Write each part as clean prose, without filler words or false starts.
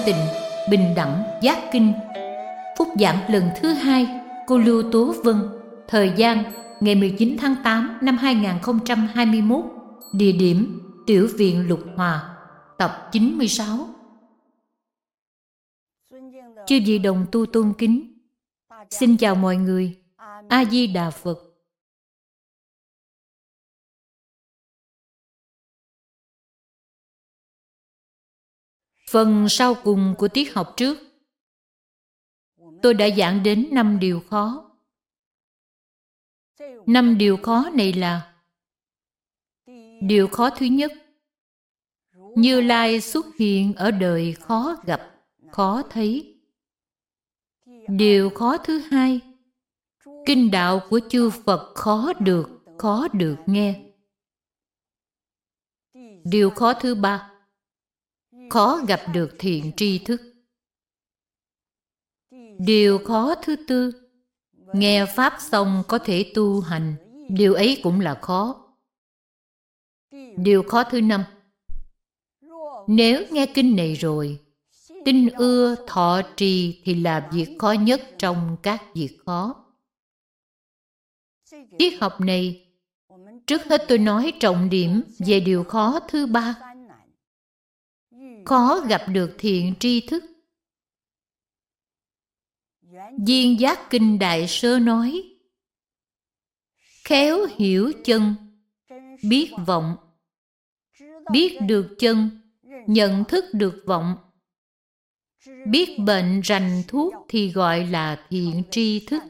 tịnh, bình đẳng, giác kinh. Phúc giảng lần thứ 2, cô Lưu Tố Vân. Thời gian ngày 19 tháng 8 năm 2021. Địa điểm Tiểu viện Lục Hòa. Tập 96. Chư vị đồng tu tôn kính, xin chào mọi người. A Di Đà Phật. Phần sau cùng của tiết học trước, tôi đã giảng đến 5 điều khó. 5 điều khó này là: điều khó thứ nhất, Như Lai xuất hiện ở đời khó gặp, khó thấy. Điều khó thứ hai, kinh đạo của chư Phật khó được nghe. Điều khó thứ ba, khó gặp được thiện tri thức. Điều khó thứ tư, nghe pháp xong có thể tu hành, điều ấy cũng là khó. Điều khó thứ năm, nếu nghe kinh này rồi, tin ưa thọ trì thì là việc khó nhất trong các việc khó. Tiết học này, trước hết tôi nói trọng điểm về điều khó thứ ba, khó gặp được thiện tri thức. Viên Giác Kinh Đại Sơ nói: khéo hiểu chân, biết vọng, biết được chân, nhận thức được vọng, biết bệnh rành thuốc thì gọi là thiện tri thức.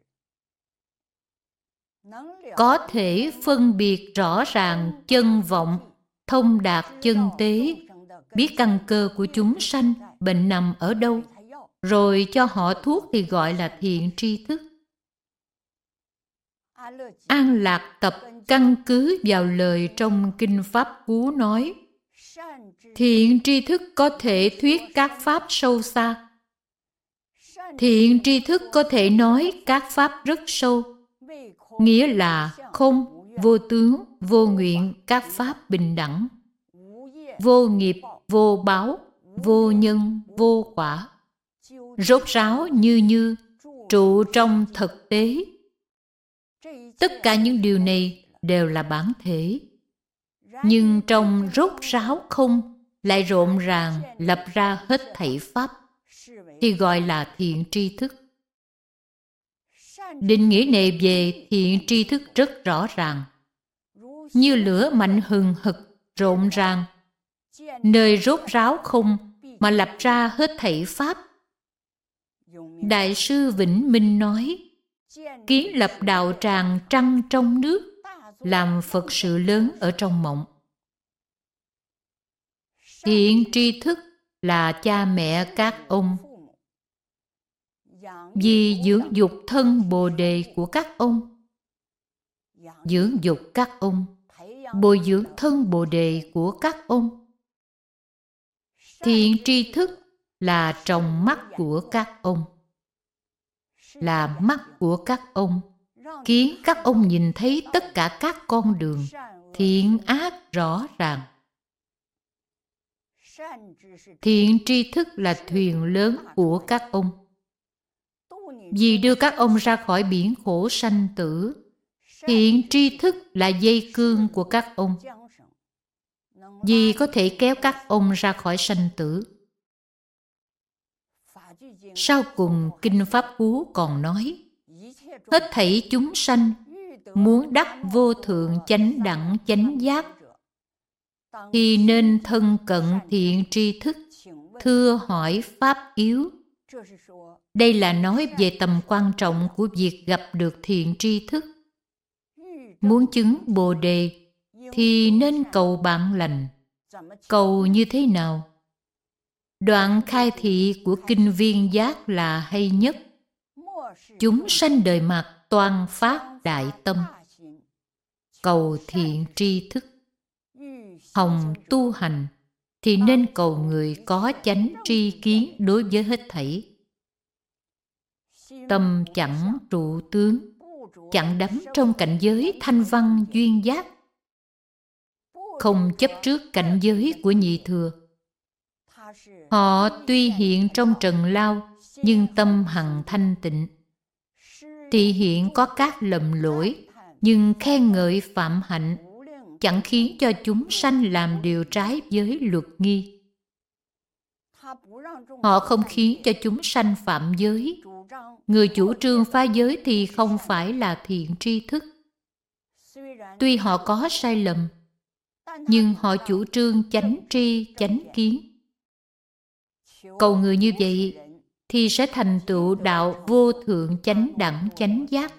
Có thể phân biệt rõ ràng chân vọng, thông đạt chân tế, biết căn cơ của chúng sanh, bệnh nằm ở đâu, rồi cho họ thuốc thì gọi là thiện tri thức. An Lạc Tập căn cứ vào lời trong Kinh Pháp Cú nói: thiện tri thức có thể thuyết các pháp sâu xa. Thiện tri thức có thể nói các pháp rất sâu, nghĩa là không, vô tướng, vô nguyện, các pháp bình đẳng, vô nghiệp, vô báo, vô nhân, vô quả, rốt ráo như trụ trong thực tế. Tất cả những điều này đều là bản thể, nhưng trong rốt ráo không lại rộn ràng lập ra hết thảy pháp, thì gọi là thiện tri thức. Định nghĩa này về thiện tri thức rất rõ ràng. Như lửa mạnh hừng hực, rộn ràng, nơi rốt ráo không mà lập ra hết thảy pháp. Đại sư Vĩnh Minh nói: kiến lập đạo tràng trăng trong nước, làm Phật sự lớn ở trong mộng. Thiện tri thức là cha mẹ các ông, vì dưỡng dục thân Bồ Đề của các ông, dưỡng dục các ông, bồi dưỡng thân Bồ Đề của các ông. Thiện tri thức là trong mắt của các ông, là mắt của các ông, khiến các ông nhìn thấy tất cả các con đường thiện ác rõ ràng. Thiện tri thức là thuyền lớn của các ông, vì đưa các ông ra khỏi biển khổ sanh tử. Thiện tri thức là dây cương của các ông, vì có thể kéo các ông ra khỏi sanh tử. Sau cùng Kinh Pháp Cú còn nói: hết thảy chúng sanh muốn đắc vô thượng chánh đẳng chánh giác thì nên thân cận thiện tri thức, thưa hỏi pháp yếu. Đây là nói về tầm quan trọng của việc gặp được thiện tri thức. Muốn chứng Bồ Đề thì nên cầu bạn lành. Cầu như thế nào? Đoạn khai thị của Kinh Viên Giác là hay nhất: chúng sanh đời mạt toan phát đại tâm, cầu thiện tri thức. Hồng tu hành thì nên cầu người có chánh tri kiến đối với hết thảy. Tâm chẳng trụ tướng, chẳng đắm trong cảnh giới thanh văn duyên giác, không chấp trước cảnh giới của nhị thừa. Họ tuy hiện trong trần lao, nhưng tâm hằng thanh tịnh. Thị hiện có các lầm lỗi, nhưng khen ngợi phạm hạnh, chẳng khiến cho chúng sanh làm điều trái với luật nghi. Họ không khiến cho chúng sanh phạm giới. Người chủ trương phá giới thì không phải là thiện tri thức. Tuy họ có sai lầm, nhưng họ chủ trương chánh tri, chánh kiến. Cầu người như vậy thì sẽ thành tựu đạo vô thượng chánh đẳng chánh giác.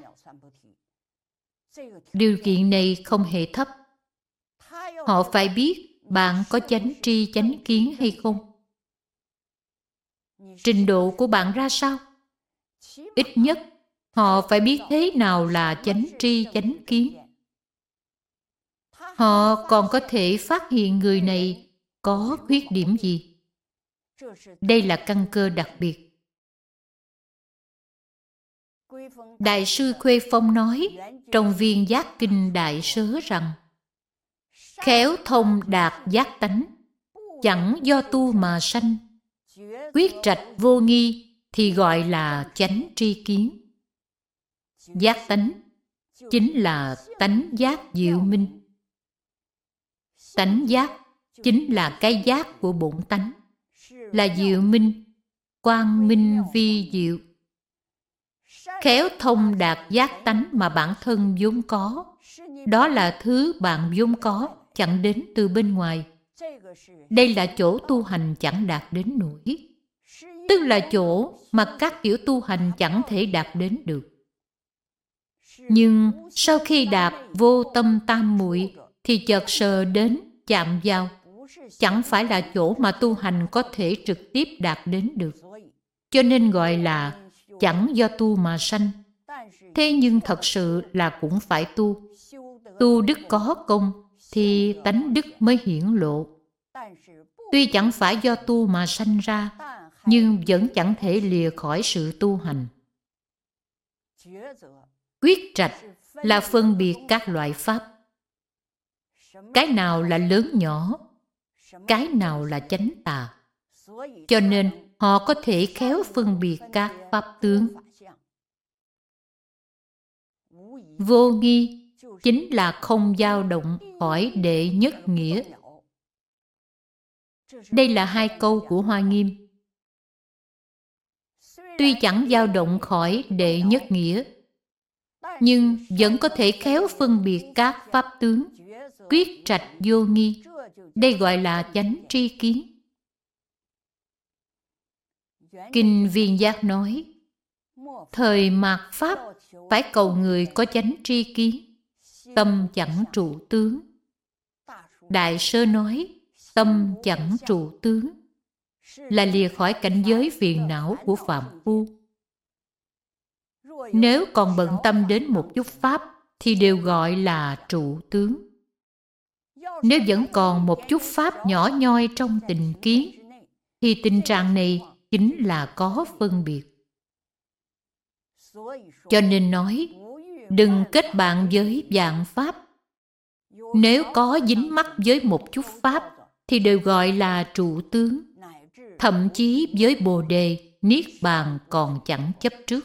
Điều kiện này không hề thấp. Họ phải biết bạn có chánh tri chánh kiến hay không. Trình độ của bạn ra sao? Ít nhất họ phải biết thế nào là chánh tri chánh kiến. Họ còn có thể phát hiện người này có khuyết điểm gì. Đây là căn cơ đặc biệt. Đại sư Khuê Phong nói trong Viên Giác Kinh Đại Sớ rằng: khéo thông đạt giác tánh, chẳng do tu mà sanh. Quyết trạch vô nghi thì gọi là chánh tri kiến. Giác tánh chính là tánh giác diệu minh. Tánh giác chính là cái giác của bổn tánh, là diệu minh, quang minh vi diệu. Khéo thông đạt giác tánh mà bản thân vốn có, đó là thứ bạn vốn có, chẳng đến từ bên ngoài. Đây là chỗ tu hành chẳng đạt đến nổi, tức là chỗ mà các kiểu tu hành chẳng thể đạt đến được. Nhưng sau khi đạt vô tâm tam muội thì chợt sờ đến, chạm vào, chẳng phải là chỗ mà tu hành có thể trực tiếp đạt đến được. Cho nên gọi là chẳng do tu mà sanh. Thế nhưng thật sự là cũng phải tu. Tu đức có công thì tánh đức mới hiển lộ. Tuy chẳng phải do tu mà sanh ra, nhưng vẫn chẳng thể lìa khỏi sự tu hành. Quyết trạch là phân biệt các loại pháp. Cái nào là lớn nhỏ, cái nào là chánh tà. Cho nên họ có thể khéo phân biệt các pháp tướng. Vô nghi chính là không dao động khỏi đệ nhất nghĩa. Đây là hai câu của Hoa Nghiêm. Tuy chẳng dao động khỏi đệ nhất nghĩa, nhưng vẫn có thể khéo phân biệt các pháp tướng, quyết trạch vô nghi. Đây gọi là chánh tri kiến. Kinh Viên Giác nói: thời mạt pháp phải cầu người có chánh tri kiến, tâm chẳng trụ tướng. Đại Sơ nói tâm chẳng trụ tướng là lìa khỏi cảnh giới phiền não của phàm phu. Nếu còn bận tâm đến một chút pháp thì đều gọi là trụ tướng. Nếu vẫn còn một chút pháp nhỏ nhoi trong tình kiến thì tình trạng này chính là có phân biệt. Cho nên nói đừng kết bạn với vạn pháp. Nếu có dính mắc với một chút pháp thì đều gọi là trụ tướng. Thậm chí với Bồ Đề, Niết Bàn còn chẳng chấp trước.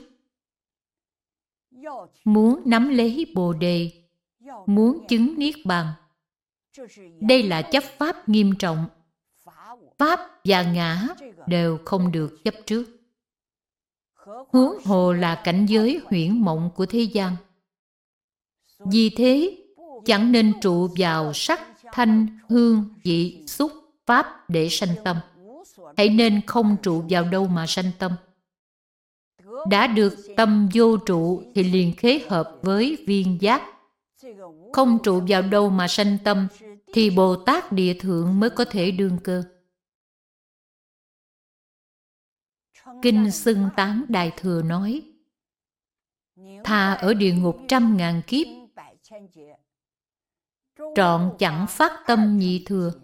Muốn nắm lấy Bồ Đề, muốn chứng Niết Bàn, đây là chấp pháp nghiêm trọng. Pháp và ngã đều không được chấp trước. Huống hồ là cảnh giới huyễn mộng của thế gian. Vì thế, chẳng nên trụ vào sắc, thanh, hương, vị, xúc, pháp để sanh tâm. Hãy nên không trụ vào đâu mà sanh tâm. Đã được tâm vô trụ thì liền khế hợp với viên giác. Không trụ vào đâu mà sanh tâm thì Bồ Tát Địa Thượng mới có thể đương cơ. Kinh Xưng Tán Đại Thừa nói: thà ở địa ngục 100.000 kiếp, trọn chẳng phát tâm nhị thừa.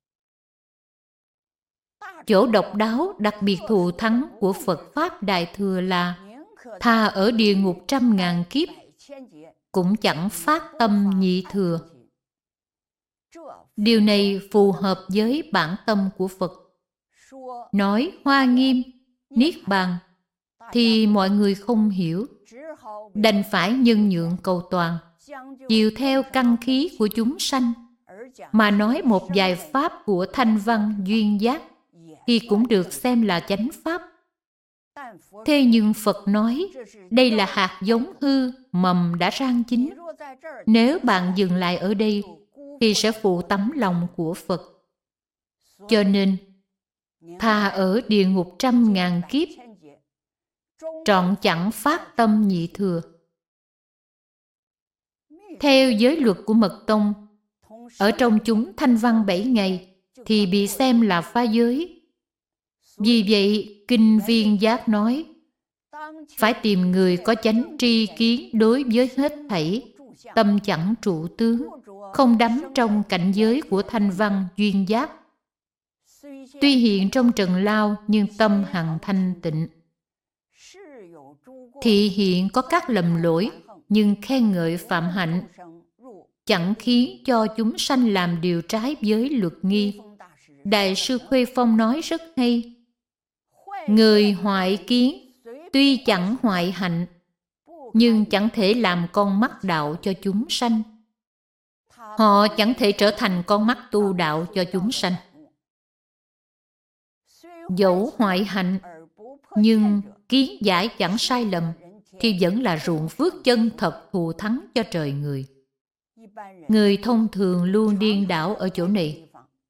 Chỗ độc đáo đặc biệt thù thắng của Phật Pháp Đại Thừa là thà ở địa ngục 100.000 kiếp cũng chẳng phát tâm nhị thừa. Điều này phù hợp với bản tâm của Phật. nói Hoa Nghiêm, Niết Bàn, thì mọi người không hiểu, đành phải nhân nhượng cầu toàn, chiều theo căn khí của chúng sanh, mà nói một vài pháp của thanh văn duyên giác, thì cũng được xem là chánh pháp. Thế nhưng Phật nói, đây là hạt giống hư, mầm đã rang chín. Nếu bạn dừng lại ở đây, thì sẽ phụ tấm lòng của Phật. Cho nên, thà ở địa ngục 100.000 kiếp, trọn chẳng phát tâm nhị thừa. Theo giới luật của Mật Tông, ở trong chúng thanh văn 7 ngày thì bị xem là phá giới. Vì vậy, Kinh Viên Giác nói, phải tìm người có chánh tri kiến đối với hết thảy, tâm chẳng trụ tướng, không đắm trong cảnh giới của thanh văn duyên giác. Tuy hiện trong trần lao nhưng tâm hằng thanh tịnh. Thị hiện có các lầm lỗi nhưng khen ngợi phạm hạnh, chẳng khiến cho chúng sanh làm điều trái với luật nghi. Đại sư Khuê Phong nói rất hay. Người hoại kiến tuy chẳng hoại hạnh, nhưng chẳng thể làm con mắt đạo cho chúng sanh. Họ chẳng thể trở thành con mắt tu đạo cho chúng sanh. Dẫu hoại hạnh, nhưng kiến giải chẳng sai lầm, thì vẫn là ruộng phước chân thật thù thắng cho trời người. Người thông thường luôn điên đảo ở chỗ này.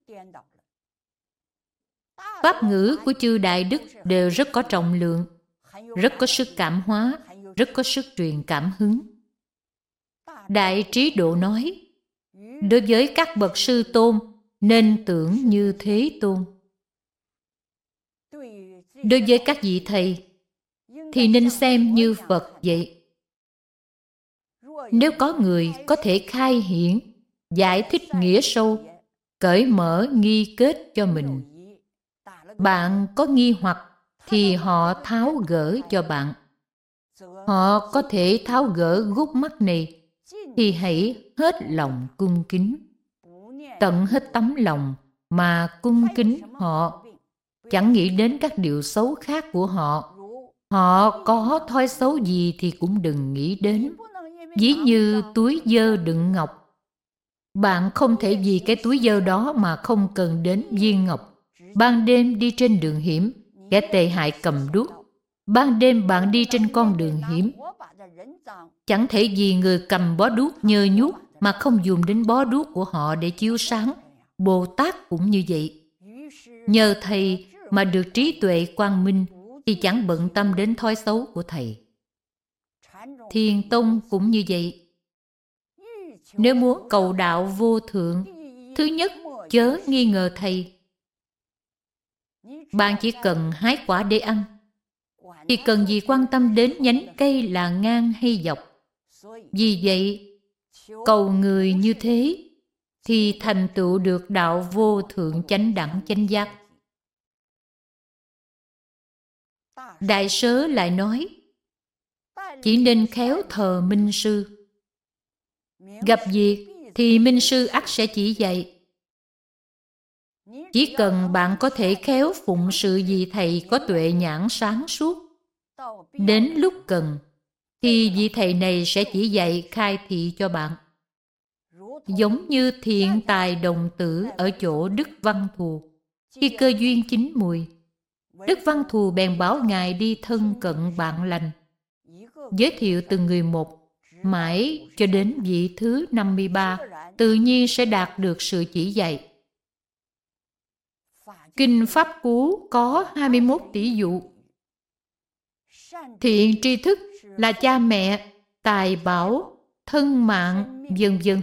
Pháp ngữ của chư Đại Đức đều rất có trọng lượng, rất có sức cảm hóa, rất có sức truyền cảm hứng. Đại Trí Độ nói, đối với các bậc sư tôn nên tưởng như Thế Tôn. Đối với các vị thầy thì nên xem như Phật vậy. Nếu có người có thể khai hiển, giải thích nghĩa sâu, cởi mở nghi kết cho mình, bạn có nghi hoặc thì họ tháo gỡ cho bạn. Họ có thể tháo gỡ gút mắt này thì hãy hết lòng cung kính, tận hết tấm lòng mà cung kính họ, chẳng nghĩ đến các điều xấu khác của họ. Họ có thói xấu gì thì cũng đừng nghĩ đến. Ví như túi dơ đựng ngọc, bạn không thể vì cái túi dơ đó mà không cần đến viên ngọc. Ban đêm đi trên đường hiểm, kẻ tệ hại cầm đuốc. Ban đêm bạn đi trên con đường hiểm, chẳng thể vì người cầm bó đuốc nhơ nhuốc mà không dùng đến bó đuốc của họ để chiếu sáng. Bồ Tát cũng như vậy. Nhờ thầy mà được trí tuệ quang minh thì chẳng bận tâm đến thói xấu của thầy. Thiền tông cũng như vậy. Nếu muốn cầu đạo vô thượng, thứ nhất, chớ nghi ngờ thầy. Bạn chỉ cần hái quả để ăn, thì cần gì quan tâm đến nhánh cây là ngang hay dọc. Vì vậy, cầu người như thế thì thành tựu được đạo vô thượng chánh đẳng chánh giác. Đại Sớ lại nói, chỉ nên khéo thờ Minh Sư. Gặp việc thì Minh Sư ắt sẽ chỉ dạy. Chỉ cần bạn có thể khéo phụng sự vì thầy có tuệ nhãn sáng suốt, đến lúc cần thì vị thầy này sẽ chỉ dạy khai thị cho bạn. Giống như Thiện Tài Đồng Tử ở chỗ Đức Văn Thù. Khi cơ duyên chín mùi, Đức Văn Thù bèn bảo Ngài đi thân cận bạn lành, giới thiệu từng người một, mãi cho đến vị thứ 53, tự nhiên sẽ đạt được sự chỉ dạy. Kinh Pháp Cú có 21 tỷ dụ. Thiện tri thức là cha mẹ, tài bảo, thân mạng, vân vân.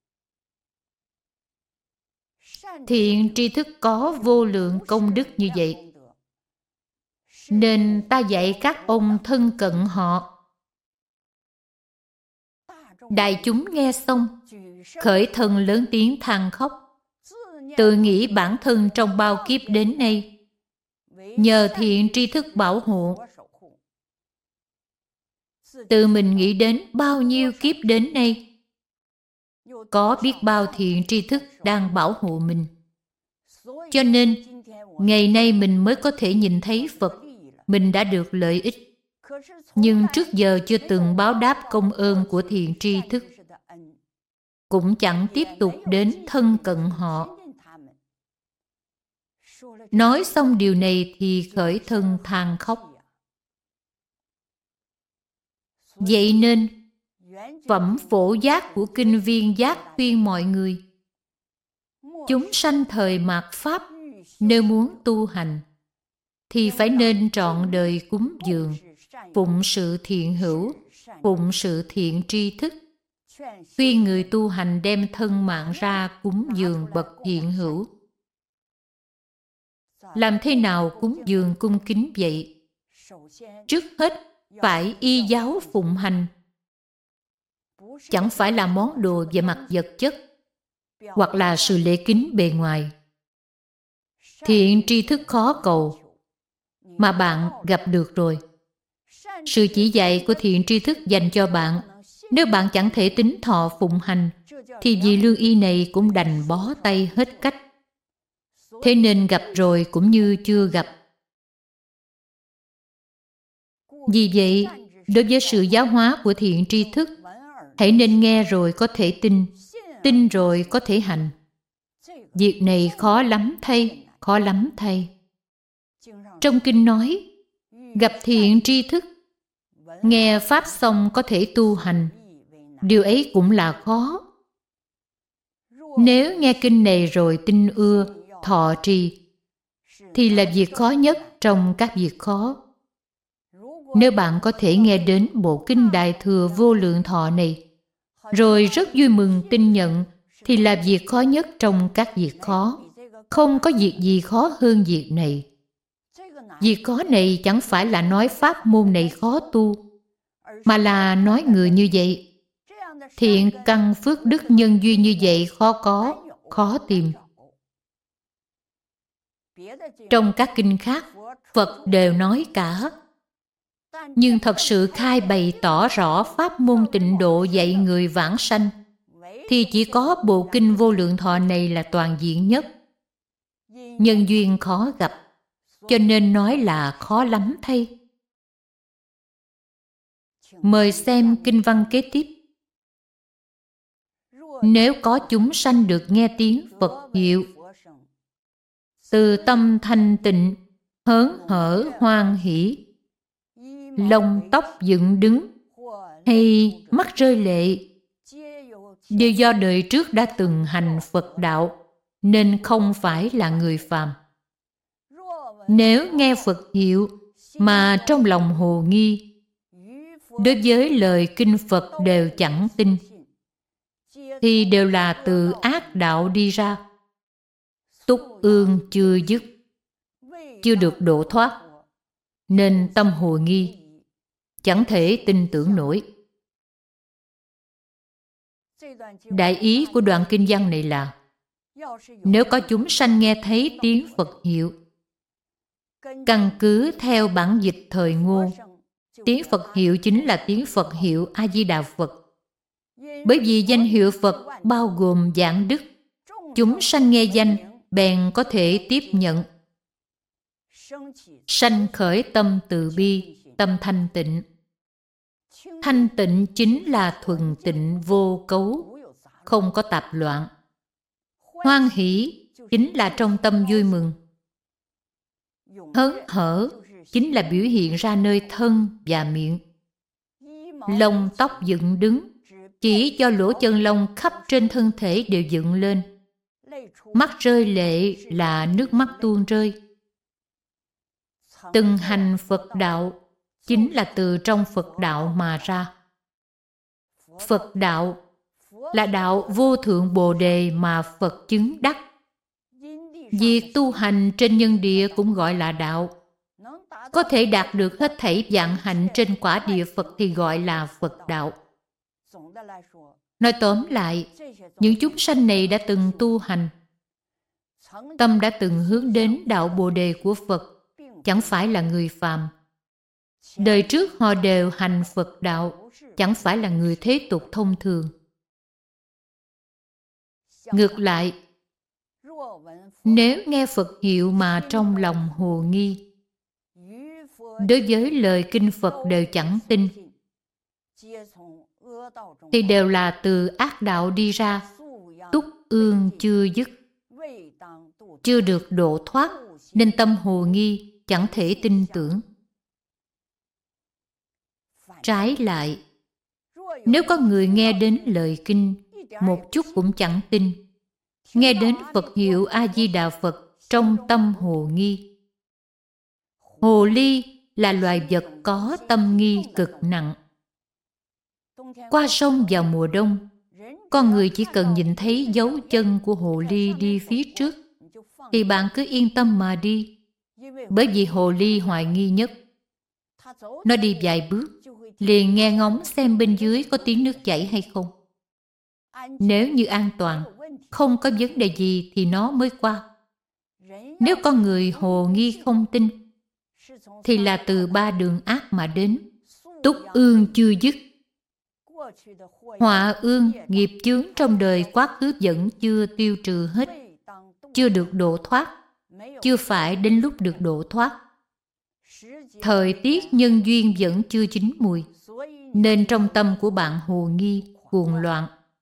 Thiện tri thức có vô lượng công đức như vậy, nên ta dạy các ông thân cận họ. Đại chúng nghe xong, khởi thân lớn tiếng than khóc, tự nghĩ bản thân trong bao kiếp đến nay, nhờ thiện tri thức bảo hộ. Tự mình nghĩ đến bao nhiêu kiếp đến nay, có biết bao thiện tri thức đang bảo hộ mình. Cho nên, Ngày nay mình mới có thể nhìn thấy Phật, mình đã được lợi ích. Nhưng trước giờ chưa từng báo đáp công ơn của thiện tri thức, cũng chẳng tiếp tục đến thân cận họ. Nói xong điều này thì khởi thân than khóc. Vậy nên, phẩm phổ giác của Kinh Viên Giác khuyên mọi người: chúng sanh thời mạt Pháp, nếu muốn tu hành, thì phải nên trọn đời cúng dường, phụng sự thiện hữu, phụng sự thiện tri thức. Khuyên người tu hành đem thân mạng ra cúng dường bậc thiện hữu. Làm thế nào cúng dường cung kính vậy? Trước hết, phải y giáo phụng hành. Chẳng phải là món đồ về mặt vật chất, hoặc là sự lễ kính bề ngoài. Thiện tri thức khó cầu, mà bạn gặp được rồi. Sự chỉ dạy của thiện tri thức dành cho bạn. Nếu bạn chẳng thể tín thọ phụng hành, thì vị lương y này cũng đành bó tay hết cách. Thế nên gặp rồi cũng như chưa gặp. Vì vậy, đối với sự giáo hóa của thiện tri thức, hãy nên nghe rồi có thể tin, tin rồi có thể hành. Việc này khó lắm thay, khó lắm thay. Trong kinh nói, gặp thiện tri thức, nghe pháp xong có thể tu hành. Điều ấy cũng là khó. Nếu nghe kinh này rồi tin ưa, thọ trì, thì là việc khó nhất trong các việc khó. Nếu bạn có thể nghe đến bộ kinh Đại Thừa Vô Lượng Thọ này, rồi rất vui mừng tin nhận, thì là việc khó nhất trong các việc khó. Không có việc gì khó hơn việc này. Việc khó này chẳng phải là nói pháp môn này khó tu, mà là nói người như vậy. Thiện căn phước đức nhân duyên như vậy khó có, khó tìm. Trong các kinh khác, Phật đều nói cả. Nhưng thật sự khai bày tỏ rõ pháp môn tịnh độ dạy người vãng sanh, thì chỉ có bộ kinh Vô Lượng Thọ này là toàn diện nhất. Nhân duyên khó gặp, cho nên nói là khó lắm thay. Mời xem kinh văn kế tiếp. Nếu có chúng sanh được nghe tiếng Phật hiệu, từ tâm thanh tịnh, hớn hở hoan hỷ, lông tóc dựng đứng, hay mắt rơi lệ, đều do đời trước đã từng hành Phật đạo, nên không phải là người phàm. Nếu nghe Phật hiệu mà trong lòng hồ nghi, đối với lời kinh Phật đều chẳng tin, thì đều là từ ác đạo đi ra. Túc ương chưa dứt, chưa được độ thoát, nên tâm hồ nghi, chẳng thể tin tưởng nổi. Đại ý của đoạn kinh văn này là: nếu có chúng sanh nghe thấy tiếng Phật hiệu, căn cứ theo bản dịch thời ngôn, tiếng Phật hiệu chính là tiếng Phật hiệu A-di-đà Phật. Bởi vì danh hiệu Phật bao gồm vạn đức, chúng sanh nghe danh bèn có thể tiếp nhận. Sanh khởi tâm từ bi, tâm thanh tịnh. Thanh tịnh chính là thuần tịnh vô cấu, không có tạp loạn. Hoan hỷ chính là trong tâm vui mừng. Hớn hở chính là biểu hiện ra nơi thân và miệng. Lông tóc dựng đứng chỉ do lỗ chân lông khắp trên thân thể đều dựng lên. Mắt rơi lệ là nước mắt tuôn rơi. Từng hành Phật đạo chính là từ trong Phật đạo mà ra. Phật đạo là đạo vô thượng Bồ Đề mà Phật chứng đắc. Việc tu hành trên nhân địa cũng gọi là đạo. Có thể đạt được hết thảy vạn hạnh trên quả địa Phật thì gọi là Phật đạo. Nói tóm lại, những chúng sanh này đã từng tu hành. Tâm đã từng hướng đến đạo Bồ Đề của Phật, chẳng phải là người phàm. Đời trước họ đều hành Phật đạo, chẳng phải là người thế tục thông thường. Ngược lại, Nếu nghe Phật hiệu mà trong lòng hồ nghi, đối với lời kinh Phật đều chẳng tin, thì đều là từ ác đạo đi ra, túc ương chưa dứt, chưa được độ thoát, nên tâm hồ nghi chẳng thể tin tưởng. Trái lại, nếu có người nghe đến lời kinh một chút cũng chẳng tin, nghe đến Phật hiệu A-di-đà Phật trong tâm hồ nghi. Hồ ly là loài vật có tâm nghi cực nặng. Qua sông vào mùa đông, con người chỉ cần nhìn thấy dấu chân của hồ ly đi phía trước, thì bạn cứ yên tâm mà đi. Bởi vì hồ ly hoài nghi nhất. Nó đi vài bước, liền nghe ngóng xem bên dưới có tiếng nước chảy hay không. Nếu như an toàn, không có vấn đề gì thì nó mới qua. Nếu con người hồ nghi không tin, thì là từ ba đường ác mà đến, túc ương chưa dứt. Họa ương, nghiệp chướng trong đời quá khứ vẫn chưa tiêu trừ hết, chưa được độ thoát, chưa phải đến lúc được độ thoát. Thời tiết nhân duyên vẫn chưa chín mùi, nên trong tâm của bạn hồ nghi, cuồng loạn.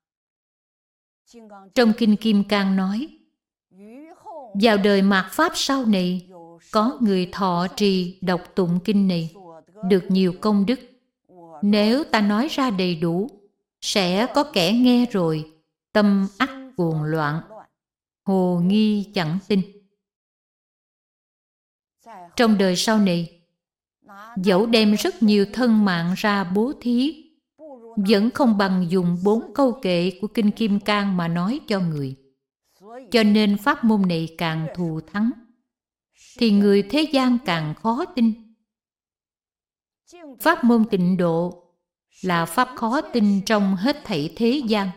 Trong Kinh Kim Cang nói, vào đời mạt Pháp sau này, có người thọ trì đọc tụng kinh này, được nhiều công đức. Nếu ta nói ra đầy đủ, sẽ có kẻ nghe rồi, tâm ắt cuồng loạn, hồ nghi chẳng tin. Trong đời sau này, dẫu đem rất nhiều thân mạng ra bố thí, vẫn không bằng dùng 4 câu kệ của Kinh Kim Cang mà nói cho người. Cho nên pháp môn này càng thù thắng, thì người thế gian càng khó tin. Pháp môn tịnh độ là pháp khó tin trong hết thảy thế gian.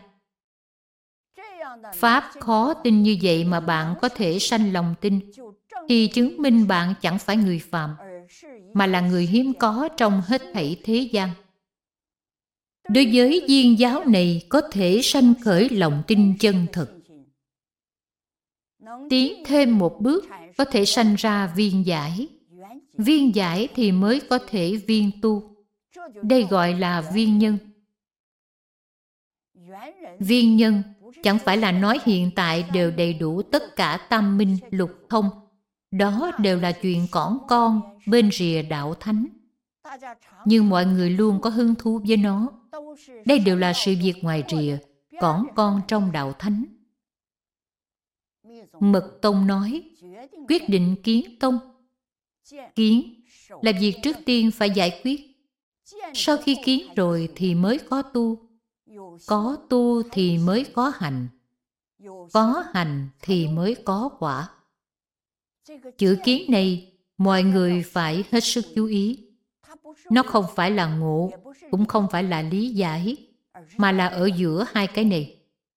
Pháp khó tin như vậy mà bạn có thể sanh lòng tin, thì chứng minh bạn chẳng phải người phàm, mà là người hiếm có trong hết thảy thế gian. Đối với viên giáo này có thể sanh khởi lòng tin chân thật. Tiến thêm một bước có thể sanh ra viên giải. Viên giải thì mới có thể viên tu. Đây gọi là viên nhân. Viên nhân chẳng phải là nói hiện tại đều đầy đủ tất cả tam minh lục thông. Đó đều là chuyện cỏn con bên rìa đạo thánh. Nhưng mọi người luôn có hứng thú với nó. Đây đều là sự việc ngoài rìa, cỏn con trong đạo thánh. Mật Tông nói, quyết định kiến tông. Kiến là việc trước tiên phải giải quyết. Sau khi kiến rồi thì mới có tu. Có tu thì mới có hành. Có hành thì mới có quả. Chữ kiến này mọi người phải hết sức chú ý. Nó không phải là ngộ, cũng không phải là lý giải, mà là ở giữa hai cái này.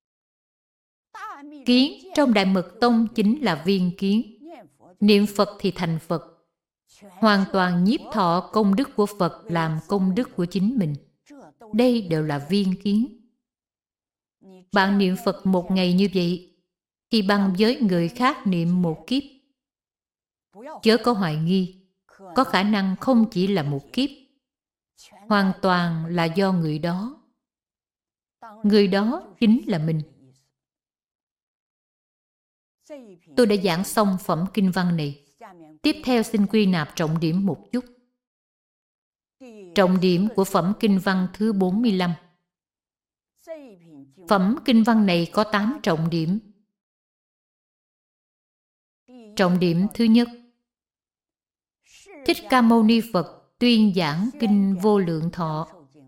Kiến trong Đại Mật Tông chính là viên kiến. Niệm Phật thì thành Phật. Hoàn toàn nhiếp thọ công đức của Phật làm công đức của chính mình. Đây đều là viên kiến. Bạn niệm Phật một ngày như vậy, thì bằng với người khác niệm một kiếp. Chớ có hoài nghi, có khả năng không chỉ là một kiếp, hoàn toàn là do người đó. Người đó chính là mình. Tôi đã giảng xong phẩm kinh văn này. Tiếp theo xin quy nạp trọng điểm một chút. Trọng điểm của phẩm kinh văn thứ 45. Phẩm kinh văn này có 8 trọng điểm. Trọng điểm thứ nhất, Thích Ca Mâu Ni Phật tuyên giảng kinh Vô Lượng Thọ.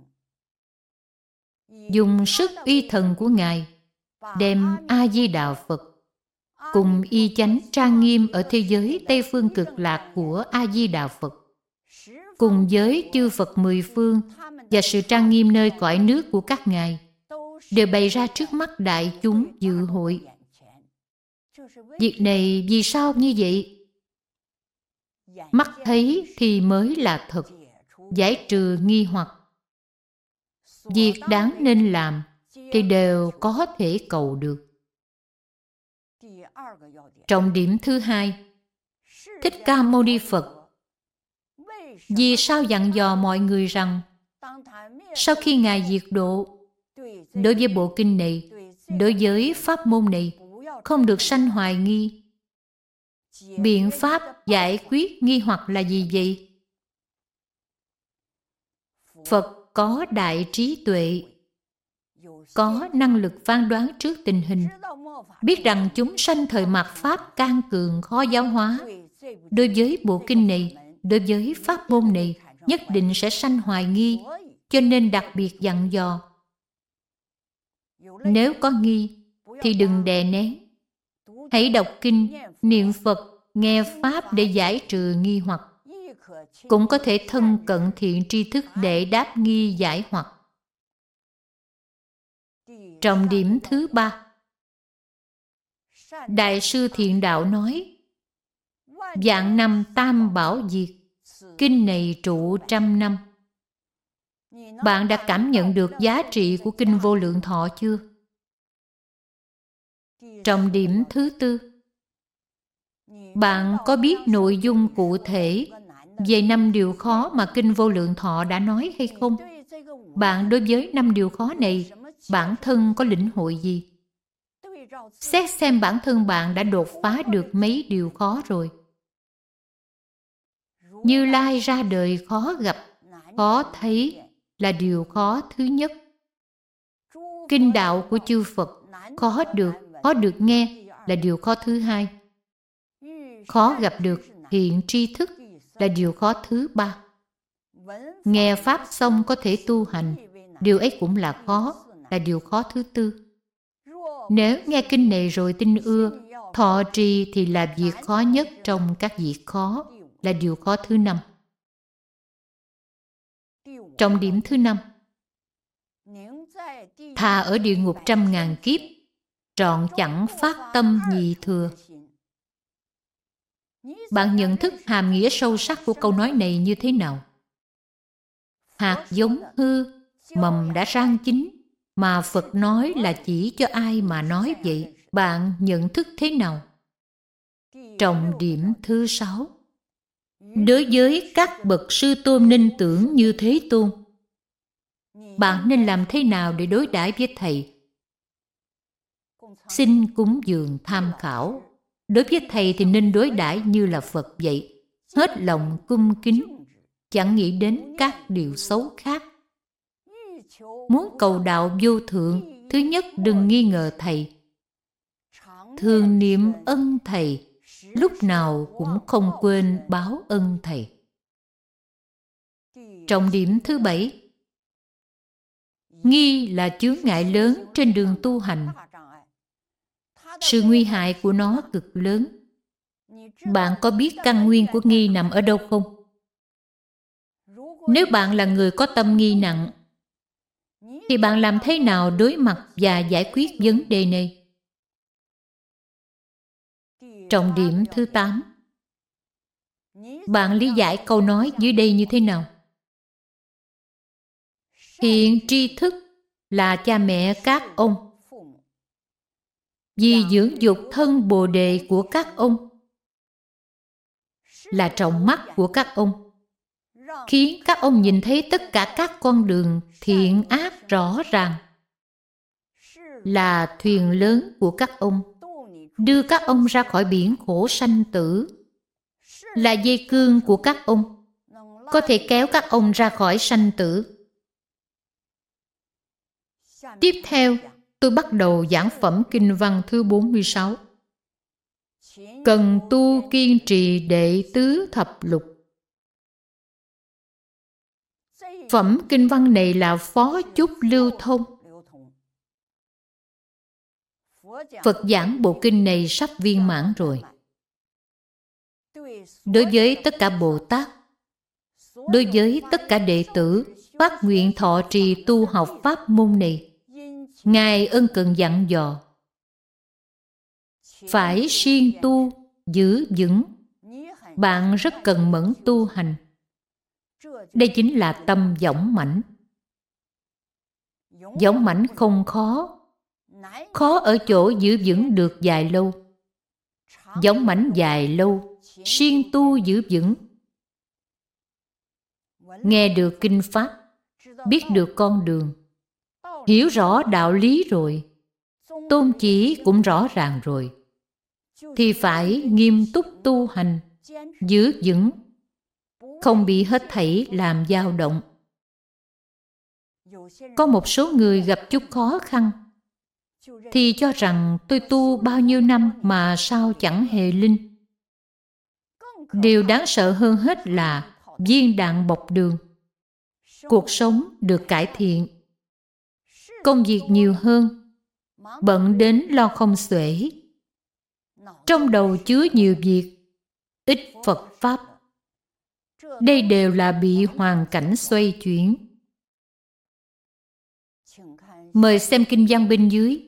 Dùng sức uy thần của Ngài, đem A-di-đà Phật cùng y chánh trang nghiêm ở thế giới Tây Phương Cực Lạc của A-di-đà Phật, cùng với chư Phật mười phương và sự trang nghiêm nơi cõi nước của các ngài, đều bày ra trước mắt đại chúng dự hội. Việc này vì sao như vậy? Mắt thấy thì mới là thật, giải trừ nghi hoặc. Việc đáng nên làm thì đều có thể cầu được. Trọng điểm thứ hai, Thích Ca Mâu Ni Phật vì sao dặn dò mọi người rằng sau khi Ngài diệt độ, đối với bộ kinh này, đối với pháp môn này, không được sanh hoài nghi. Biện pháp giải quyết nghi hoặc là gì vậy? Phật có đại trí tuệ, có năng lực phán đoán trước tình hình, biết rằng chúng sanh thời mạt Pháp can cường khó giáo hóa. Đối với bộ kinh này, đối với pháp môn này, nhất định sẽ sanh hoài nghi, cho nên đặc biệt dặn dò. Nếu có nghi, thì đừng đè nén. Hãy đọc kinh, niệm Phật, nghe Pháp để giải trừ nghi hoặc. Cũng có thể thân cận thiện tri thức để đáp nghi giải hoặc. Trọng điểm thứ ba, Đại sư Thiện Đạo nói, vạn năm tam bảo diệt, kinh này trụ 100 năm. Bạn đã cảm nhận được giá trị của kinh Vô Lượng Thọ chưa? Trọng điểm thứ tư, bạn có biết nội dung cụ thể về 5 điều khó mà kinh Vô Lượng Thọ đã nói hay không? Bạn đối với 5 điều khó này, bản thân có lĩnh hội gì? Xét xem bản thân bạn đã đột phá được mấy điều khó rồi. Như Lai ra đời khó gặp, khó thấy là điều khó thứ nhất. Kinh đạo của chư Phật khó được nghe là điều khó thứ hai. Khó gặp được hiện tri thức là điều khó thứ ba. Nghe Pháp xong có thể tu hành, điều ấy cũng là khó, là điều khó thứ tư. Nếu nghe kinh này rồi tin ưa, thọ trì thì là việc khó nhất trong các việc khó, là điều khó thứ năm. Trọng điểm thứ năm, thà ở địa ngục 100.000 kiếp, trọn chẳng phát tâm nhị thừa. Bạn nhận thức hàm nghĩa sâu sắc của câu nói này như thế nào? Hạt giống hư, mầm đã rang chín, mà Phật nói là chỉ cho ai mà nói vậy? Bạn nhận thức thế nào? Trọng điểm thứ 6, đối với các bậc sư tôn ninh tưởng như Thế Tôn, bạn nên làm thế nào để đối đãi với thầy? Xin cúng dường tham khảo. Đối với thầy thì nên đối đãi như là Phật vậy, hết lòng cung kính, chẳng nghĩ đến các điều xấu khác. Muốn cầu đạo vô thượng, thứ nhất đừng nghi ngờ thầy. Thường niệm ân thầy, lúc nào cũng không quên báo ân thầy. Trọng điểm thứ 7, nghi là chướng ngại lớn trên đường tu hành. Sự nguy hại của nó cực lớn. Bạn có biết căn nguyên của nghi nằm ở đâu không? Nếu bạn là người có tâm nghi nặng, thì bạn làm thế nào đối mặt và giải quyết vấn đề này? Trọng điểm thứ 8, bạn lý giải câu nói dưới đây như thế nào? Hiện tri thức là cha mẹ các ông, vì dưỡng dục thân bồ đề của các ông, là trọng mắt của các ông, khiến các ông nhìn thấy tất cả các con đường thiện ác rõ ràng, là thuyền lớn của các ông, đưa các ông ra khỏi biển khổ sanh tử, là dây cương của các ông, có thể kéo các ông ra khỏi sanh tử. Tiếp theo, tôi bắt đầu giảng phẩm kinh văn thứ 46. Cần tu kiên trì đệ tứ thập lục. Phẩm kinh văn này là phó chúc lưu thông. Phật giảng bộ kinh này sắp viên mãn rồi. Đối với tất cả Bồ Tát, đối với tất cả đệ tử phát nguyện thọ trì tu học pháp môn này, Ngài ân cần dặn dò phải siêng tu, giữ vững. Bạn rất cần mẫn tu hành. Đây chính là tâm dõng mãnh. Dõng mãnh không khó, khó ở chỗ giữ vững được dài lâu. Giống mảnh dài lâu, siêng tu giữ vững. Nghe được kinh pháp, biết được con đường, hiểu rõ đạo lý rồi, tôn chỉ cũng rõ ràng rồi, thì phải nghiêm túc tu hành, giữ vững, không bị hết thảy làm dao động. Có một số người gặp chút khó khăn thì cho rằng tôi tu bao nhiêu năm mà sao chẳng hề linh. Điều đáng sợ hơn hết là viên đạn bọc đường. Cuộc sống được cải thiện, công việc nhiều hơn, bận đến lo không xuể, trong đầu chứa nhiều việc, ít Phật Pháp. Đây đều là bị hoàn cảnh xoay chuyển. Mời xem kinh văn bên dưới.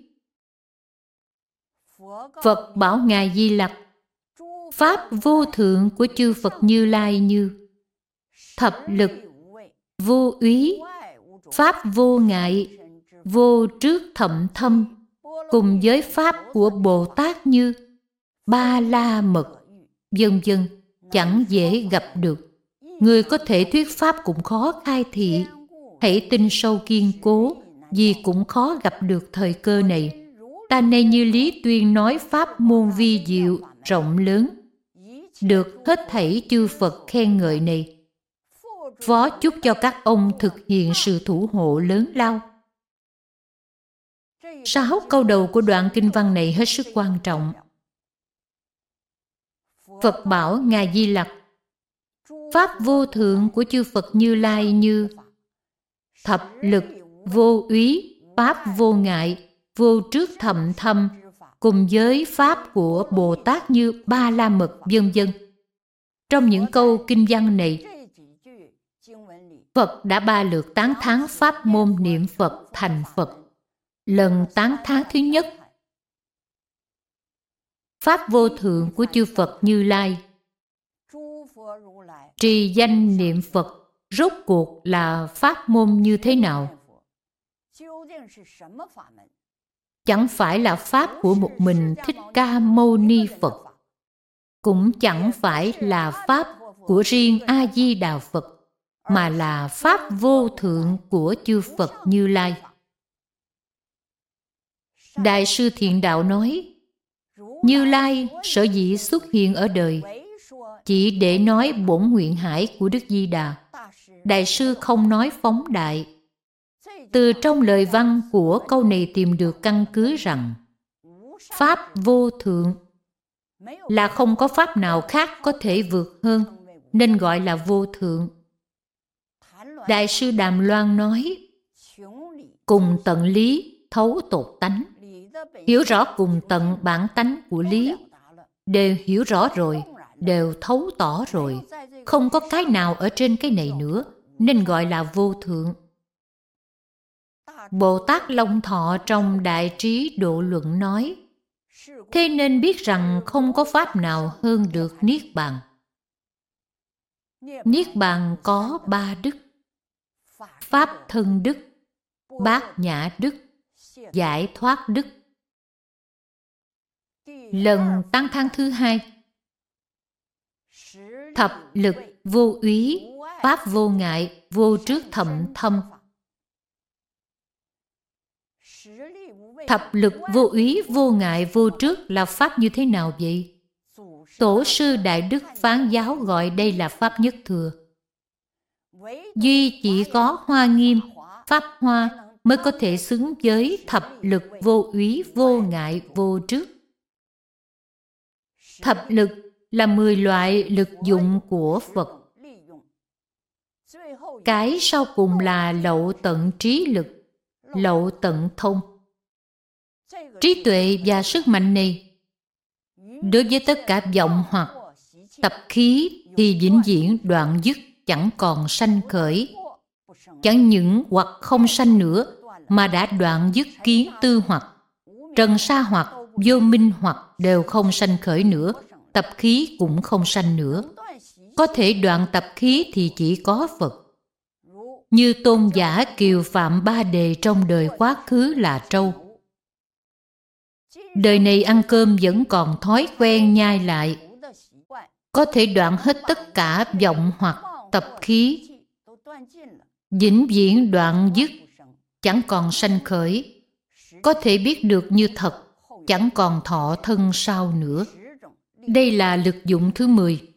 Phật bảo Ngài Di Lặc, Pháp vô thượng của chư Phật Như Lai như thập lực, vô úy, Pháp vô ngại, vô trước thậm thâm, cùng với Pháp của Bồ Tát như Ba La Mật, vân vân, chẳng dễ gặp được. Người có thể thuyết Pháp cũng khó khai thị. Hãy tin sâu kiên cố, vì cũng khó gặp được thời cơ này. Ta nay như Lý Tuyên nói Pháp môn vi diệu, rộng lớn, được hết thảy chư Phật khen ngợi này. Phó chúc cho các ông thực hiện sự thủ hộ lớn lao. 6 câu đầu của đoạn kinh văn này hết sức quan trọng. Phật bảo Ngài Di Lặc, Pháp vô thượng của chư Phật Như Lai như thập lực, vô úy, Pháp vô ngại, vô trước thậm thâm, cùng với Pháp của Bồ Tát như Ba La Mật, vân vân. Trong những câu kinh văn này, Phật đã 3 lượt tán thán pháp môn niệm Phật thành Phật. Lần tán thán thứ nhất, Pháp vô thượng của chư Phật Như Lai. Trì danh niệm Phật rốt cuộc là pháp môn như thế nào? Chẳng phải là pháp của một mình Thích Ca Mâu Ni Phật, cũng chẳng phải là pháp của riêng A Di Đà Phật, mà là pháp vô thượng của chư Phật Như Lai. Đại sư Thiện Đạo nói, Như Lai sở dĩ xuất hiện ở đời chỉ để nói bổn nguyện hải của Đức Di Đà. Đại sư không nói phóng đại. Từ trong lời văn của câu này tìm được căn cứ rằng Pháp vô thượng là không có pháp nào khác có thể vượt hơn, nên gọi là vô thượng. Đại sư Đàm Loan nói, cùng tận lý, thấu tột tánh. Hiểu rõ cùng tận bản tánh của lý, đều hiểu rõ rồi, đều thấu tỏ rồi, không có cái nào ở trên cái này nữa, nên gọi là vô thượng. Bồ Tát Long Thọ trong Đại Trí Độ Luận nói, thế nên biết rằng không có pháp nào hơn được Niết Bàn. Niết Bàn có 3 đức: Pháp thân đức, Bát Nhã đức, Giải thoát đức. Lần tán thán thứ 2, thập lực, vô úy, Pháp vô ngại, vô trước thậm thâm. Thập lực, vô úy, vô ngại, vô trước là pháp như thế nào vậy? Tổ sư Đại Đức Phán Giáo gọi đây là pháp nhất thừa. Duy chỉ có Hoa Nghiêm, Pháp Hoa mới có thể xứng với thập lực, vô úy, vô ngại, vô trước. Thập lực là 10 loại lực dụng của Phật. Cái sau cùng là lậu tận trí lực, lậu tận thông. Trí tuệ và sức mạnh này đối với tất cả vọng hoặc tập khí thì vĩnh viễn đoạn dứt, chẳng còn sanh khởi. Chẳng những hoặc không sanh nữa, mà đã đoạn dứt kiến tư hoặc, trần sa hoặc, vô minh hoặc đều không sanh khởi nữa, tập khí cũng không sanh nữa. Có thể đoạn tập khí thì chỉ có Phật. Như tôn giả Kiều Phạm Ba Đề trong đời quá khứ là trâu. Đời này ăn cơm vẫn còn thói quen nhai lại, có thể đoạn hết tất cả vọng hoặc tập khí, vĩnh viễn đoạn dứt, chẳng còn sanh khởi, có thể biết được như thật, chẳng còn thọ thân sau nữa. Đây là lực dụng thứ 10.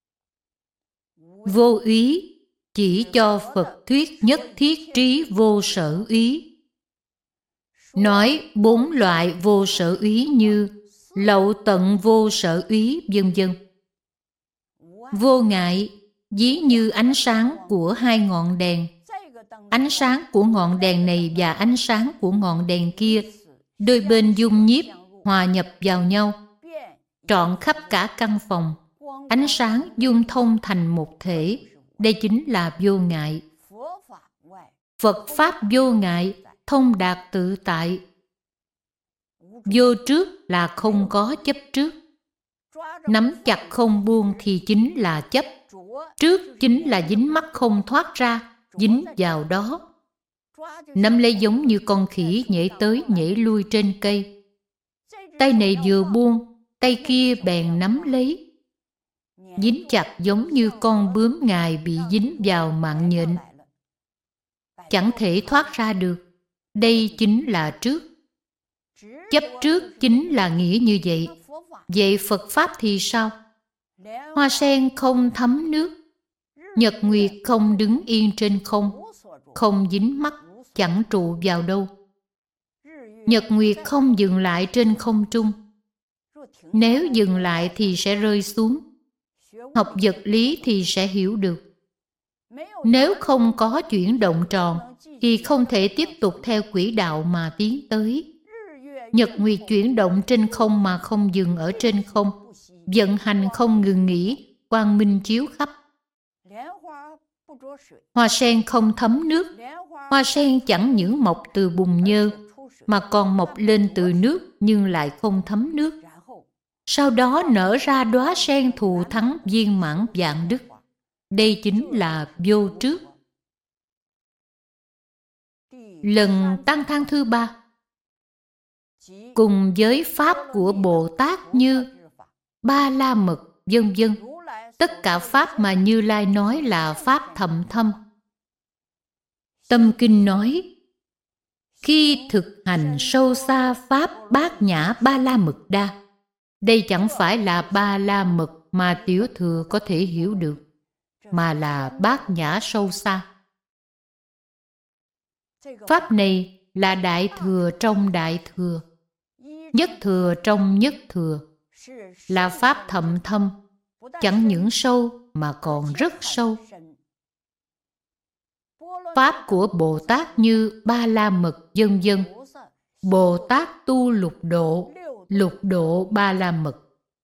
Vô úy chỉ cho Phật thuyết nhất thiết trí vô sở úy. Nói 4 loại vô sở úy như lậu tận vô sở úy, vân vân. Vô ngại ví như ánh sáng của 2 ngọn đèn. Ánh sáng của ngọn đèn này và ánh sáng của ngọn đèn kia, đôi bên dung nhiếp, hòa nhập vào nhau, trọn khắp cả căn phòng. Ánh sáng dung thông thành một thể. Đây chính là vô ngại. Phật Pháp vô ngại, thông đạt tự tại. Vô trước là không có chấp trước. Nắm chặt không buông thì chính là chấp. Trước chính là dính mắc không thoát ra, dính vào đó. Nắm lấy giống như con khỉ nhảy tới nhảy lui trên cây. Tay này vừa buông, tay kia bèn nắm lấy. Dính chặt giống như con bướm ngài bị dính vào mạng nhện, chẳng thể thoát ra được. Đây chính là trước. Chấp trước chính là nghĩa như vậy. Vậy Phật Pháp thì sao? Hoa sen không thấm nước, nhật nguyệt không đứng yên trên không, không dính mắc, chẳng trụ vào đâu. Nhật nguyệt không dừng lại trên không trung. Nếu dừng lại thì sẽ rơi xuống. Học vật lý thì sẽ hiểu được. Nếu không có chuyển động tròn thì không thể tiếp tục theo quỹ đạo mà tiến tới. Nhật nguyệt chuyển động trên không mà không dừng ở trên không, vận hành không ngừng nghỉ, quang minh chiếu khắp. Hoa sen không thấm nước. Hoa sen chẳng những mọc từ bùn nhơ, mà còn mọc lên từ nước nhưng lại không thấm nước. Sau đó nở ra đóa sen thù thắng viên mãn vạn đức. Đây chính là vô trước. Lần tăng thang thứ 3, cùng với Pháp của Bồ Tát như Ba La Mật, vân vân. Tất cả Pháp mà Như Lai nói là Pháp thậm thâm. Tâm Kinh nói, khi thực hành sâu xa Pháp Bát Nhã Ba La Mật Đa. Đây chẳng phải là Ba La Mật mà tiểu thừa có thể hiểu được, mà là bát nhã sâu xa. Pháp này là đại thừa trong đại thừa, nhất thừa trong nhất thừa, là Pháp thậm thâm, chẳng những sâu mà còn rất sâu. Pháp của Bồ Tát như Ba La Mật, vân vân. Bồ Tát tu lục độ Ba La Mật.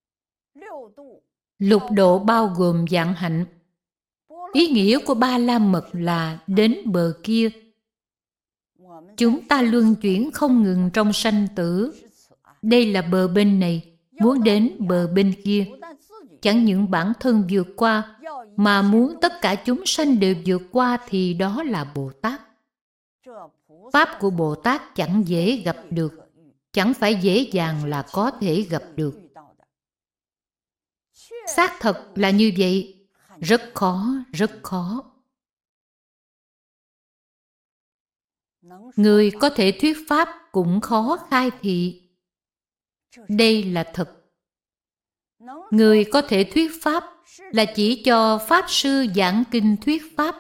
Lục độ bao gồm vạn hạnh. Ý nghĩa của Ba La Mật là đến bờ kia. Chúng ta luân chuyển không ngừng trong sanh tử. Đây là bờ bên này, muốn đến bờ bên kia. Chẳng những bản thân vượt qua, mà muốn tất cả chúng sanh đều vượt qua thì đó là Bồ Tát. Pháp của Bồ Tát chẳng dễ gặp được, chẳng phải dễ dàng là có thể gặp được. Xác thật là như vậy, rất khó, rất khó. Người có thể thuyết Pháp cũng khó khai thị. Đây là thật. Người có thể thuyết Pháp là chỉ cho Pháp Sư giảng kinh thuyết Pháp.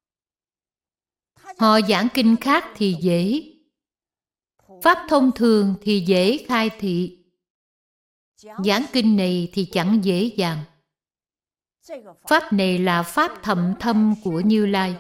Họ giảng kinh khác thì dễ. Pháp thông thường thì dễ khai thị. Giảng kinh này thì chẳng dễ dàng. Pháp này là Pháp thậm thâm của Như Lai.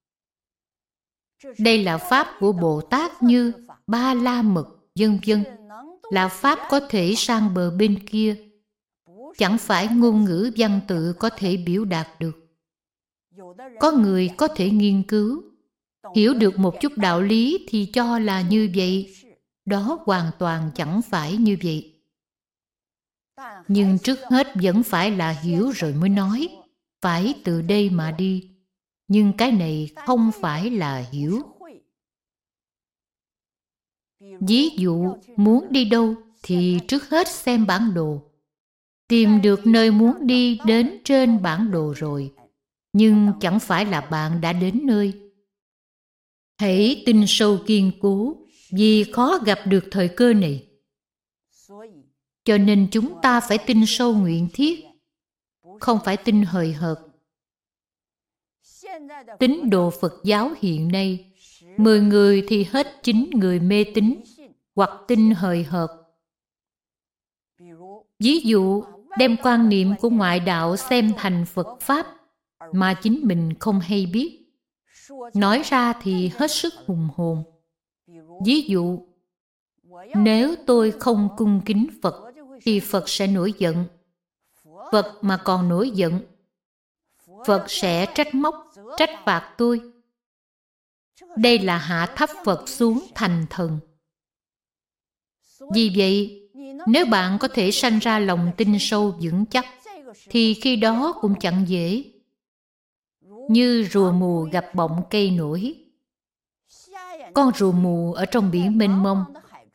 Đây là Pháp của Bồ Tát như Ba La Mật, vân vân. Là Pháp có thể sang bờ bên kia. Chẳng phải ngôn ngữ văn tự có thể biểu đạt được. Có người có thể nghiên cứu, hiểu được một chút đạo lý thì cho là như vậy. Đó hoàn toàn chẳng phải như vậy. Nhưng trước hết vẫn phải là hiểu rồi mới nói. Phải từ đây mà đi. Nhưng cái này không phải là hiểu. Ví dụ muốn đi đâu thì trước hết xem bản đồ. Tìm được nơi muốn đi đến trên bản đồ rồi, nhưng chẳng phải là bạn đã đến nơi. Hãy tin sâu kiên cố, vì khó gặp được thời cơ này. Cho nên chúng ta phải tin sâu nguyện thiết, không phải tin hời hợt. Tín đồ Phật giáo hiện nay, 10 người thì hết 9 người mê tín hoặc tin hời hợt. Ví dụ, đem quan niệm của ngoại đạo xem thành Phật Pháp mà chính mình không hay biết. Nói ra thì hết sức hùng hồn. Ví dụ, nếu tôi không cung kính Phật thì Phật sẽ nổi giận. Phật mà còn nổi giận, Phật sẽ trách móc, trách phạt tôi. Đây là hạ thấp Phật xuống thành thần. Vì vậy, nếu bạn có thể sanh ra lòng tin sâu vững chắc, thì khi đó cũng chẳng dễ. Như rùa mù gặp bọng cây nổi. Con rùa mù ở trong biển mênh mông,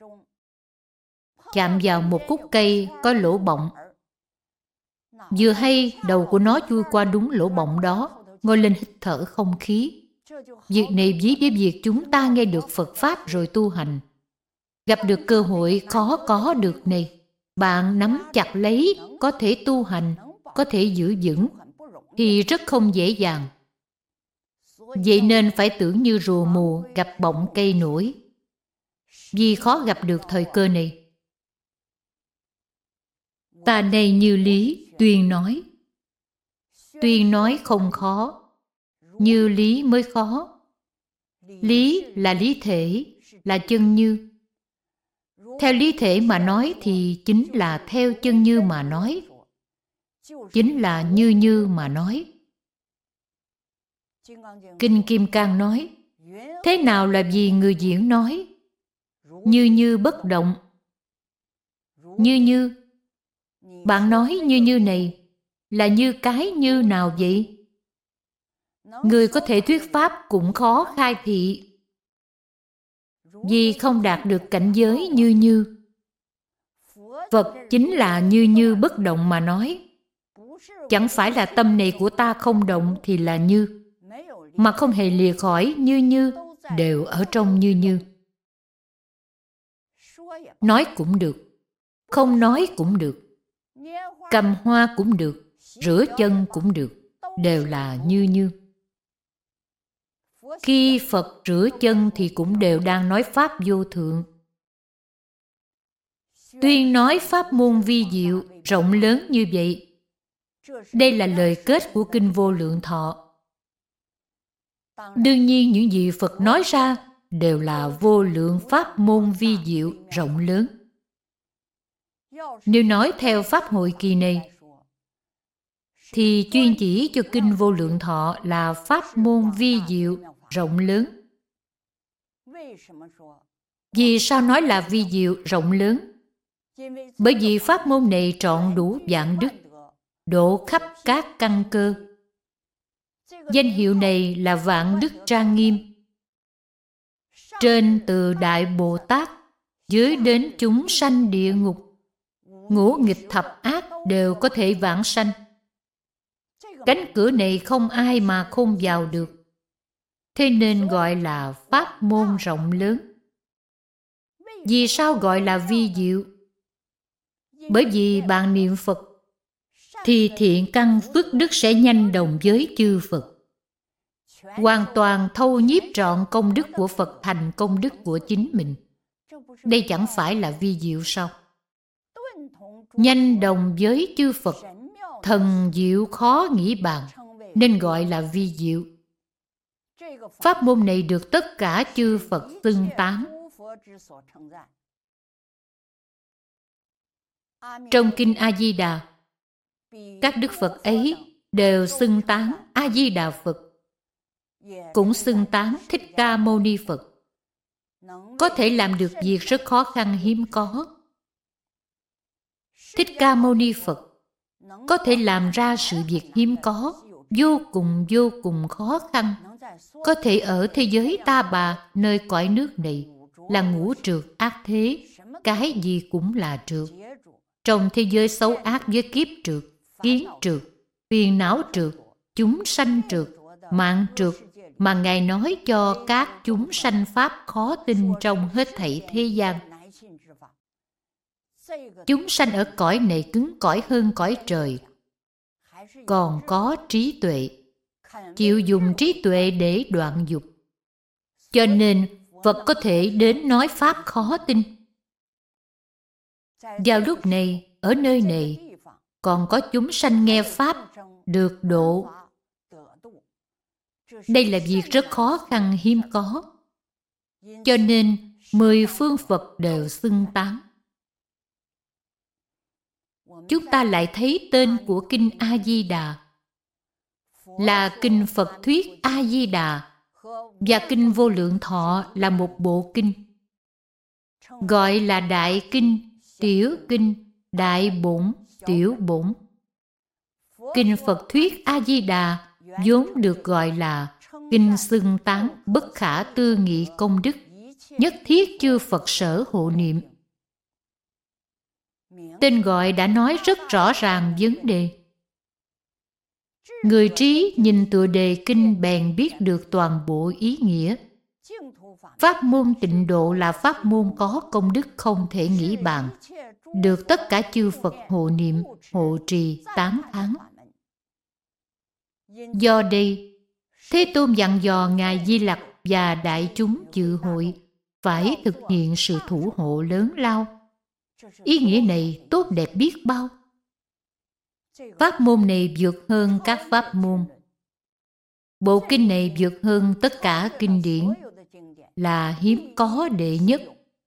chạm vào một khúc cây có lỗ bọng. Vừa hay đầu của nó chui qua đúng lỗ bọng đó, ngồi lên hít thở không khí. Việc này ví với việc chúng ta nghe được Phật Pháp rồi tu hành. Gặp được cơ hội khó có được này, bạn nắm chặt lấy, có thể tu hành, có thể giữ vững, thì rất không dễ dàng. Vậy nên phải tưởng như rùa mù gặp bọng cây nổi, vì khó gặp được thời cơ này. Ta đây như lý, Tuyên nói. Tuyên nói không khó, như lý mới khó. Lý là lý thể, là chân như. Theo lý thể mà nói thì chính là theo chân như mà nói, chính là như như mà nói. Kinh Kim Cang nói, thế nào là vì người diễn nói? Như như bất động. Như như. Bạn nói như như này là như cái như nào vậy? Người có thể thuyết pháp cũng khó khai thị, vì không đạt được cảnh giới như như. Phật chính là như như bất động mà nói. Chẳng phải là tâm này của ta không động thì là như, mà không hề lìa khỏi như như, đều ở trong như như. Nói cũng được, không nói cũng được, cầm hoa cũng được, rửa chân cũng được, đều là như như. Khi Phật rửa chân thì cũng đều đang nói Pháp vô thượng. Tuyên nói pháp môn vi diệu, rộng lớn như vậy. Đây là lời kết của Kinh Vô Lượng Thọ. Đương nhiên những gì Phật nói ra đều là vô lượng pháp môn vi diệu, rộng lớn. Nếu nói theo pháp hội kỳ này, thì chuyên chỉ cho Kinh Vô Lượng Thọ là pháp môn vi diệu, rộng lớn. Vì sao nói là vi diệu, rộng lớn? Bởi vì pháp môn này trọn đủ vạn đức, độ khắp các căn cơ. Danh hiệu này là vạn đức trang nghiêm. Trên từ Đại Bồ Tát, dưới đến chúng sanh địa ngục, ngũ nghịch thập ác đều có thể vãng sanh. Cánh cửa này không ai mà không vào được. Thế nên gọi là pháp môn rộng lớn. Vì sao gọi là vi diệu? Bởi vì bạn niệm Phật thì thiện căn phước đức sẽ nhanh đồng với chư Phật, hoàn toàn thâu nhiếp trọn công đức của Phật thành công đức của chính mình. Đây chẳng phải là vi diệu sao? Nhanh đồng với chư Phật, thần diệu khó nghĩ bàn, nên gọi là vi diệu. Pháp môn này được tất cả chư Phật xưng tán. Trong Kinh A-di-đà, các Đức Phật ấy đều xưng tán A-di-đà Phật, cũng xưng tán Thích Ca Mâu Ni Phật. Có thể làm được việc rất khó khăn hiếm có. Thích Ca Mâu Ni Phật có thể làm ra sự việc hiếm có, vô cùng khó khăn. Có thể ở thế giới Ta Bà, nơi cõi nước này là ngũ trược ác thế, cái gì cũng là trượt. Trong thế giới xấu ác với kiếp trượt, kiến trượt, phiền não trượt, chúng sanh trượt, mạng trượt, mà Ngài nói cho các chúng sanh pháp khó tin trong hết thảy thế gian. Chúng sanh ở cõi này cứng cỏi hơn cõi trời, còn có trí tuệ, chịu dùng trí tuệ để đoạn dục. Cho nên Phật có thể đến nói pháp khó tin. Vào lúc này, ở nơi này, còn có chúng sanh nghe pháp được độ. Đây là việc rất khó khăn hiếm có. Cho nên 10 phương Phật đều xưng tán. Chúng ta lại thấy tên của Kinh A-di-đà là Kinh Phật Thuyết A-di-đà và Kinh Vô Lượng Thọ là một bộ kinh. Gọi là Đại Kinh, Tiểu Kinh, Đại Bổn, Tiểu Bổn. Kinh Phật Thuyết A-di-đà vốn được gọi là Kinh xưng tán bất khả tư nghị công đức, nhất thiết chư Phật sở hộ niệm. Tên gọi đã nói rất rõ ràng vấn đề. Người trí nhìn tựa đề kinh bèn biết được toàn bộ ý nghĩa. Pháp môn tịnh độ là pháp môn có công đức không thể nghĩ bàn, được tất cả chư Phật hộ niệm, hộ trì, tán thán. Do đây, Thế Tôn dặn dò Ngài Di Lặc và đại chúng dự hội phải thực hiện sự thủ hộ lớn lao. Ý nghĩa này tốt đẹp biết bao. Pháp môn này vượt hơn các pháp môn. Bộ kinh này vượt hơn tất cả kinh điển, là hiếm có đệ nhất.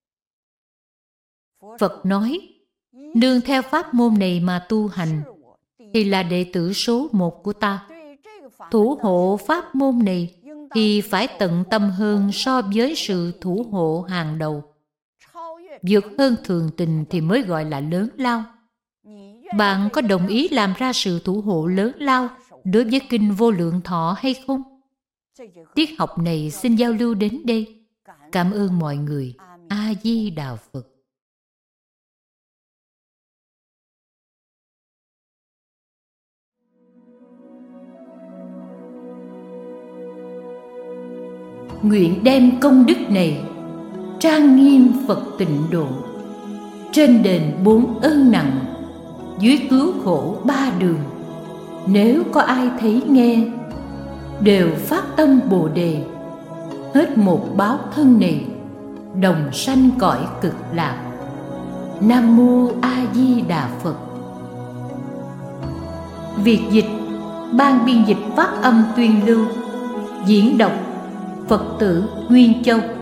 Phật nói, nương theo pháp môn này mà tu hành, thì là đệ tử số 1 của ta. Thủ hộ pháp môn này thì phải tận tâm hơn so với sự thủ hộ hàng đầu. Vượt hơn thường tình thì mới gọi là lớn lao. Bạn có đồng ý làm ra sự thủ hộ lớn lao đối với Kinh Vô Lượng Thọ hay không? Tiết học này xin giao lưu đến đây. Cảm ơn mọi người. A Di Đà Phật. Nguyện đem công đức này trang nghiêm Phật tịnh độ, trên đền 4 ơn nặng, dưới cứu khổ 3 đường. Nếu có ai thấy nghe, đều phát tâm Bồ Đề, hết một báo thân này, đồng sanh cõi cực lạc. Nam Mô A Di Đà Phật. Việc dịch, ban biên dịch phát âm tuyên lưu, diễn đọc Phật tử Nguyên Châu.